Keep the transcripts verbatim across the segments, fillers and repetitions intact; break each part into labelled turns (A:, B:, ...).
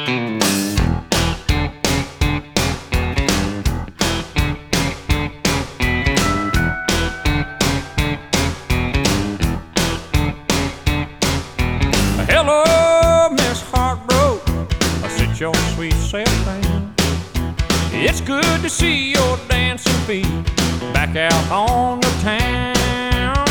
A: Hello, Miss Heartbroke, I sit your sweet self down. It's good to see your dancing feet back out on the town.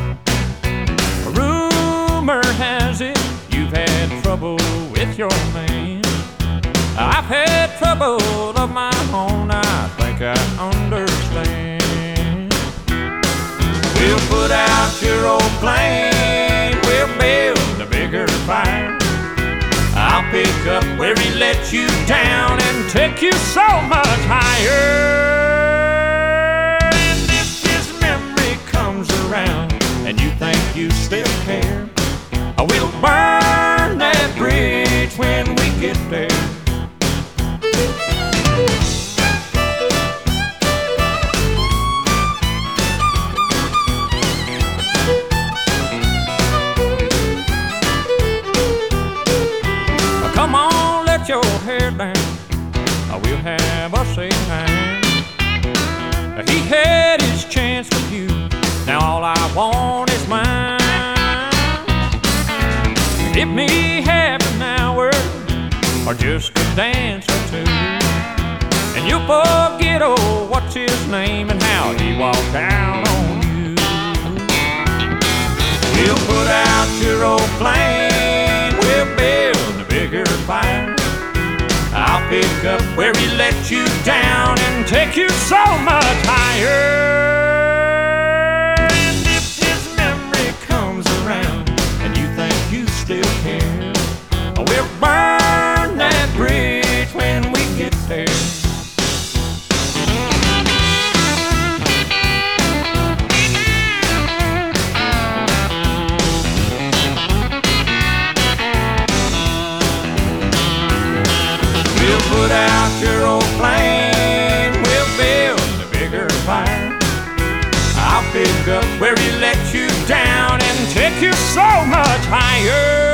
A: Rumor has it you've had trouble with your man. I've had trouble of my own, I think I understand. We'll put out your old flame, we'll build a bigger fire. I'll pick up where he let you down and take you so much higher. And if his memory comes around and you think you still care, we'll burn that bridge when we get there. Come on, let your hair down, we'll have us a time. He had his chance with you, now all I want is mine. Give me half an hour, or just a dance or two, and you'll forget, oh, what's his name and how he walked out on you. We'll put out your old flame, we'll build a bigger fire. I'll pick up where he let you down and take you so much higher. And if his memory comes around and you think you still care, we'll burn that bridge when we get there. We'll put out your old flame, we'll build a bigger fire. I'll pick up where he let you down and take you so much higher.